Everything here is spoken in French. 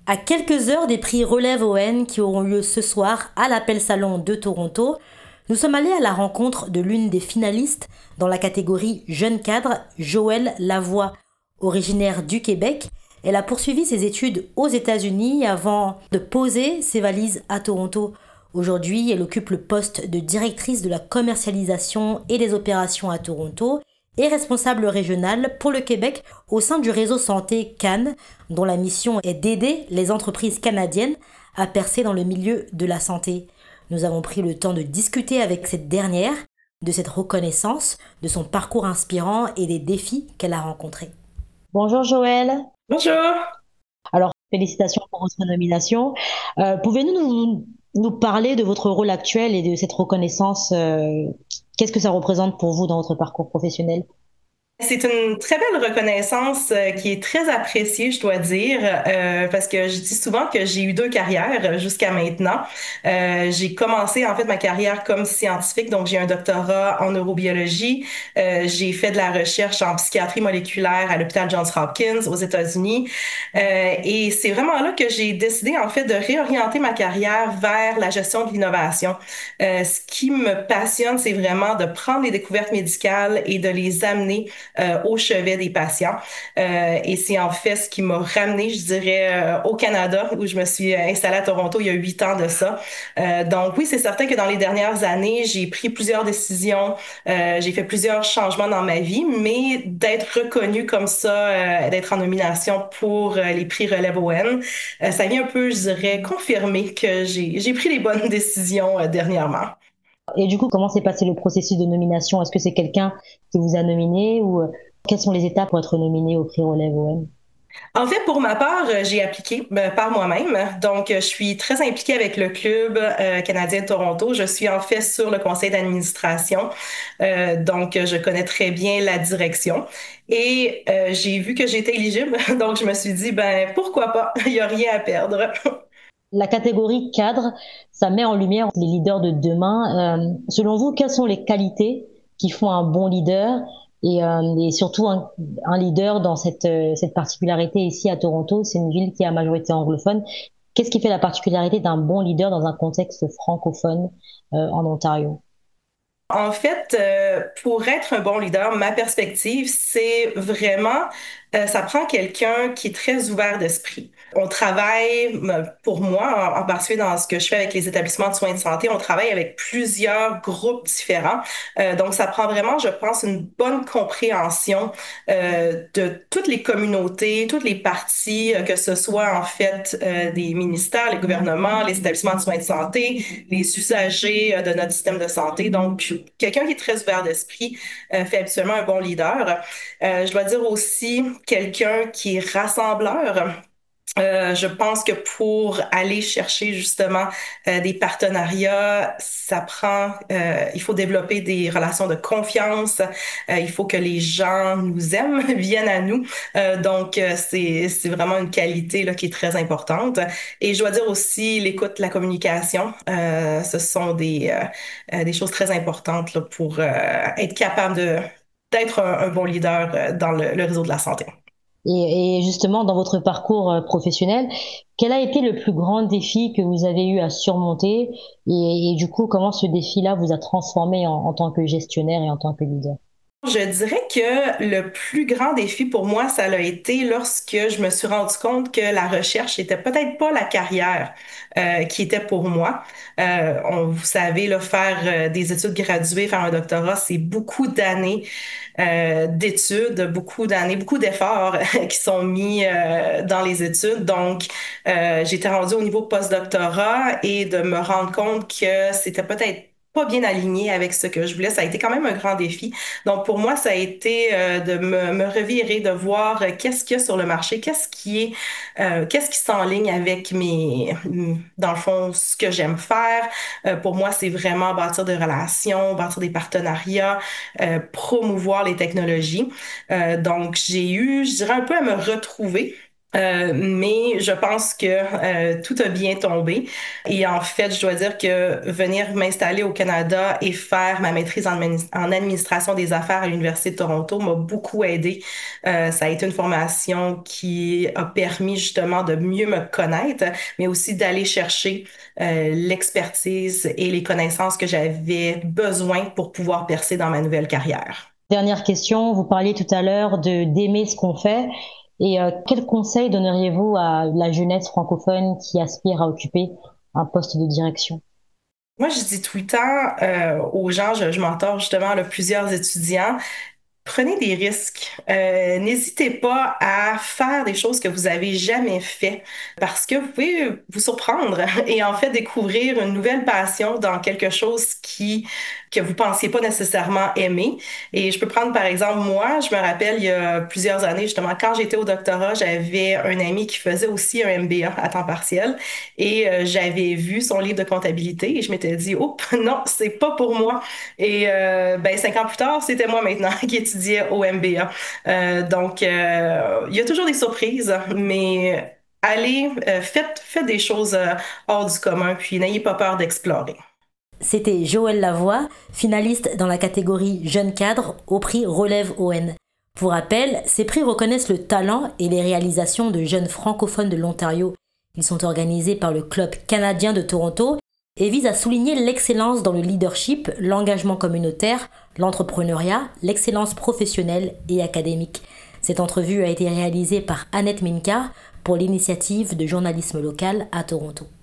À quelques heures des prix Relève ON qui auront lieu ce soir à l'Appel Salon de Toronto, nous sommes allés à la rencontre de l'une des finalistes dans la catégorie Jeune cadre, Joëlle Lavoie. Originaire du Québec, elle a poursuivi ses études aux États-Unis avant de poser ses valises à Toronto. Aujourd'hui, elle occupe le poste de directrice de la commercialisation et des opérations à Toronto et responsable régionale pour le Québec au sein du réseau santé Cannes, dont la mission est d'aider les entreprises canadiennes à percer dans le milieu de la santé. Nous avons pris le temps de discuter avec cette dernière, de cette reconnaissance, de son parcours inspirant et des défis qu'elle a rencontrés. Bonjour Joëlle. Bonjour. Alors, félicitations pour votre nomination. Pouvez-vous nous parler de votre rôle actuel et de cette reconnaissance? Qu'est-ce que ça représente pour vous dans votre parcours professionnel? C'est une très belle reconnaissance qui est très appréciée, je dois dire, parce que je dis souvent que j'ai eu deux carrières jusqu'à maintenant. J'ai commencé en fait ma carrière comme scientifique, donc j'ai un doctorat en neurobiologie. J'ai fait de la recherche en psychiatrie moléculaire à l'hôpital Johns Hopkins aux États-Unis. Et c'est vraiment là que j'ai décidé en fait de réorienter ma carrière vers la gestion de l'innovation. Ce qui me passionne, c'est vraiment de prendre les découvertes médicales et de les amener au chevet des patients. Et c'est en fait ce qui m'a ramené, je dirais, au Canada, où je me suis installée à Toronto il y a 8 ans de ça. Donc oui, c'est certain que dans les dernières années, j'ai pris plusieurs décisions, j'ai fait plusieurs changements dans ma vie, mais d'être reconnue comme ça, d'être en nomination pour les prix Relève ON, ça vient un peu, je dirais, confirmer que j'ai pris les bonnes décisions dernièrement. Et du coup, comment s'est passé le processus de nomination? Est-ce que c'est quelqu'un qui vous a nominé ou quelles sont les étapes pour être nominé au prix Relève OM? En fait, pour ma part, j'ai appliqué par moi-même. Donc, je suis très impliquée avec le club canadien de Toronto. Je suis en fait sur le conseil d'administration. Donc, je connais très bien la direction. Et j'ai vu que j'étais éligible. Donc, je me suis dit, ben, pourquoi pas? Il n'y a rien à perdre. La catégorie cadre, ça met en lumière les leaders de demain. Selon vous, quelles sont les qualités qui font un bon leader et surtout un leader dans cette particularité ici à Toronto? C'est une ville qui est à majorité anglophone. Qu'est-ce qui fait la particularité d'un bon leader dans un contexte francophone en Ontario? En fait, pour être un bon leader, ma perspective, c'est vraiment, ça prend quelqu'un qui est très ouvert d'esprit. On travaille, pour moi, en particulier dans ce que je fais avec les établissements de soins de santé, on travaille avec plusieurs groupes différents. Donc, ça prend vraiment, je pense, une bonne compréhension de toutes les communautés, toutes les parties, que ce soit en fait des ministères, les gouvernements, les établissements de soins de santé, les usagers de notre système de santé. Donc, quelqu'un qui est très ouvert d'esprit fait habituellement un bon leader. Je dois dire aussi quelqu'un qui est rassembleur. Je pense que pour aller chercher justement des partenariats, il faut développer des relations de confiance. Il faut que les gens nous aiment, viennent à nous. C'est vraiment une qualité là, qui est très importante. Et je dois dire aussi l'écoute, la communication. Ce sont des choses très importantes là, pour être capable d'être un bon leader dans le réseau de la santé. Et justement, dans votre parcours professionnel, quel a été le plus grand défi que vous avez eu à surmonter et du coup, comment ce défi-là vous a transformé en tant que gestionnaire et en tant que leader? Je dirais que le plus grand défi pour moi, ça l'a été lorsque je me suis rendu compte que la recherche était peut-être pas la carrière qui était pour moi. Vous savez, là, faire des études graduées, faire un doctorat, c'est beaucoup d'années d'études, beaucoup d'années, beaucoup d'efforts qui sont mis dans les études. Donc, j'étais rendue au niveau postdoctorat et de me rendre compte que c'était peut-être pas bien aligné avec ce que je voulais. Ça a été quand même un grand défi. Donc, pour moi, ça a été de me revirer, de voir qu'est-ce qu'il y a sur le marché, qu'est-ce qui s'enligne avec dans le fond, ce que j'aime faire. Pour moi, c'est vraiment bâtir des relations, bâtir des partenariats, promouvoir les technologies. Donc, j'ai eu, je dirais, un peu à me retrouver. Mais je pense que tout a bien tombé. Et en fait, je dois dire que venir m'installer au Canada et faire ma maîtrise en administration des affaires à l'Université de Toronto m'a beaucoup aidé. Ça a été une formation qui a permis justement de mieux me connaître, mais aussi d'aller chercher l'expertise et les connaissances que j'avais besoin pour pouvoir percer dans ma nouvelle carrière. Dernière question, vous parliez tout à l'heure d'aimer ce qu'on fait. Et quel conseil donneriez-vous à la jeunesse francophone qui aspire à occuper un poste de direction? Moi, je dis tout le temps aux gens, je mentor justement là, plusieurs étudiants. Prenez des risques. N'hésitez pas à faire des choses que vous avez jamais fait parce que vous pouvez vous surprendre et en fait découvrir une nouvelle passion dans quelque chose que vous pensiez pas nécessairement aimer. Et je peux prendre par exemple moi, je me rappelle il y a plusieurs années justement quand j'étais au doctorat, j'avais un ami qui faisait aussi un MBA à temps partiel et j'avais vu son livre de comptabilité et je m'étais dit, oups, non, c'est pas pour moi. Et ben 5 ans plus tard, c'était moi maintenant qui étudiais au MBA. Il y a toujours des surprises, mais allez, faites des choses hors du commun, puis n'ayez pas peur d'explorer. C'était Joël Lavoie, finaliste dans la catégorie Jeune cadre au prix Relève ON. Pour rappel, ces prix reconnaissent le talent et les réalisations de jeunes francophones de l'Ontario. Ils sont organisés par le Club canadien de Toronto et visent à souligner l'excellence dans le leadership, l'engagement communautaire, l'entrepreneuriat, l'excellence professionnelle et académique. Cette entrevue a été réalisée par Annette Minka pour l'initiative de journalisme local à Toronto.